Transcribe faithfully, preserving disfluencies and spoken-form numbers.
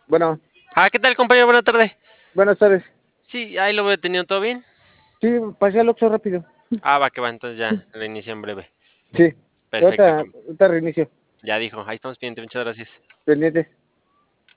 Bueno, Ah, ¿qué tal, compañero? Buenas tardes. buenas tardes. Sí, ahí lo veo tenido todo bien. Sí, pasé al Oxxo rápido. Ah, va, que va, entonces ya reinicio en breve. Sí, Perfecto, ahorita, com- ahorita reinicio. ya dijo, ahí estamos pendientes, muchas gracias. Pendiente.